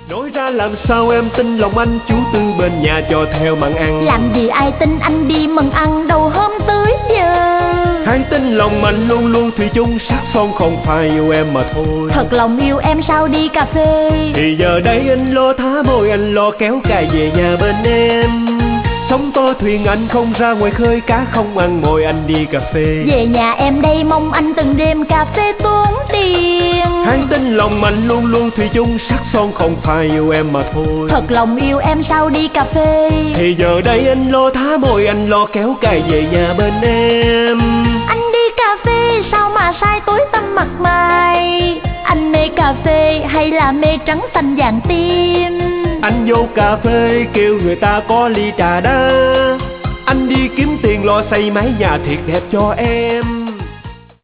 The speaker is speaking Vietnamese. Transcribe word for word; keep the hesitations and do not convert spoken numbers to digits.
Nói ra làm sao em tin lòng anh, chú Tư bên nhà cho theo mặn ăn. Làm gì ai tin anh đi mần ăn đầu hôm tới giờ. Hãy tin lòng anh luôn luôn thủy chung, sắc son không phải yêu em mà thôi. Thật lòng yêu em sao đi cà phê. Thì giờ đây anh lo thả môi, anh lo kéo cài về nhà bên em. Sóng to thuyền anh không ra ngoài khơi, cá không ăn mồi anh đi cà phê. Về nhà em đây mong anh từng đêm cà phê tốn tiền. Hãy tin lòng anh luôn luôn thủy chung, sắc son không phải yêu em mà thôi. Thật lòng yêu em sao đi cà phê. Thì giờ đây anh lo thả môi, anh lo kéo cài về nhà bên em. Anh đi cà phê sao mà sai tối tăm mặt mày. Anh mê cà phê hay là mê trắng xanh vàng tim. Anh vô cà phê kêu người ta có ly trà đá. Anh đi kiếm tiền lo xây mái nhà thiệt đẹp cho em.